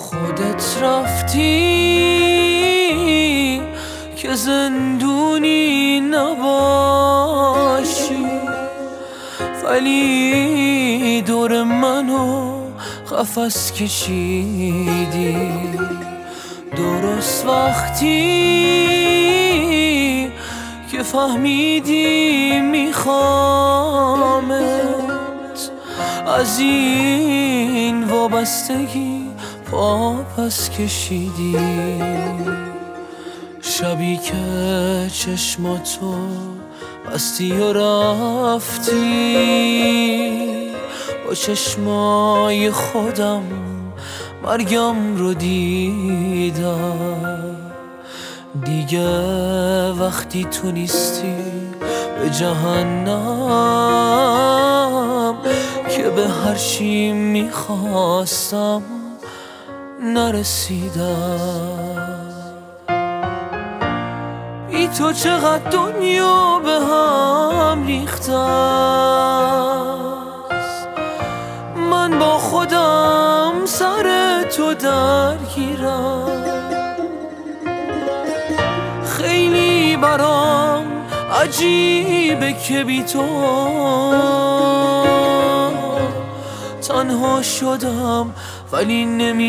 خودت رفتی که زندونی نباشی، ولی دور منو قفس کشیدی. درست وقتی که فهمیدی میخوامت، از این وابستگی پا پس کشیدی. شبی که چشماتو بستی و رفتی، با چشمای خودم مرگم رو دیدم. دیگه وقتی تو نیستی به جهنم، که به هر چی میخواستم نرسیدم. بی تو چقدر دنیا به هم ریخته است، من با خودم سر تو درگیرم. خیلی برام عجیبه که بی تو تنها شدم ولی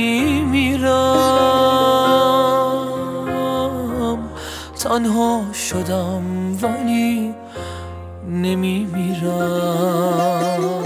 نمیمیرم. تنها شدم ولی نمیمیرم.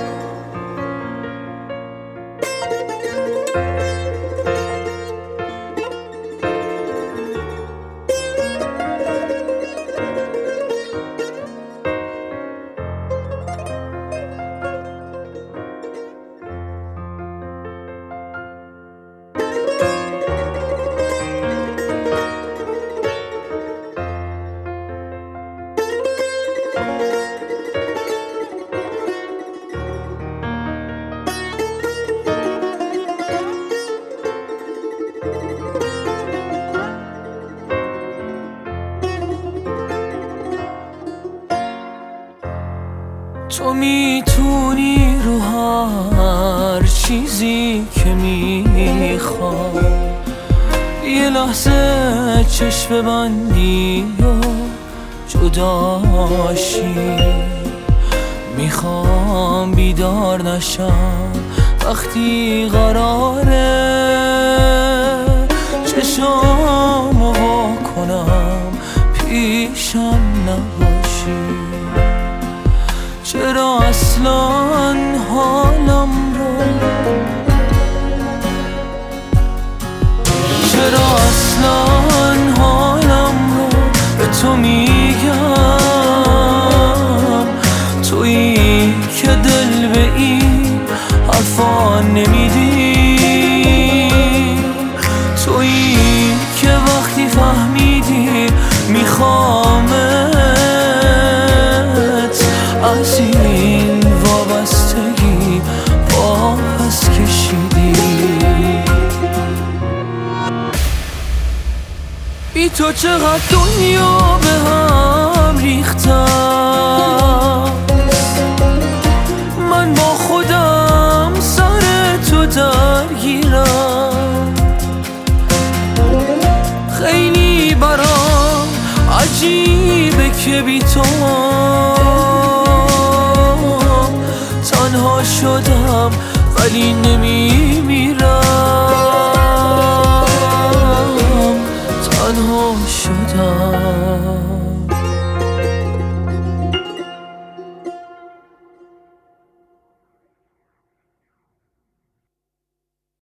تو میتونی رو هر چیزی که میخوای یه لحظه چشم بندی و جداشی. میخوام بیدار نشم وقتی قراره چشامو وا کنم پیشم نباشی. چرا اصلا حالم رو به تو میگم؟ تویی که دل به این حرفا نمیدی، تویی که وقتی فهمیدی میخوامت، از این وابستگی پا پس کشیدی. بی تو چقدر دنیا به هم ریخته، من با خودم سر تو درگیرم. خیلی برام عجیبه که بی تو تنها شدم ولی نمیمیرم. تنها شدم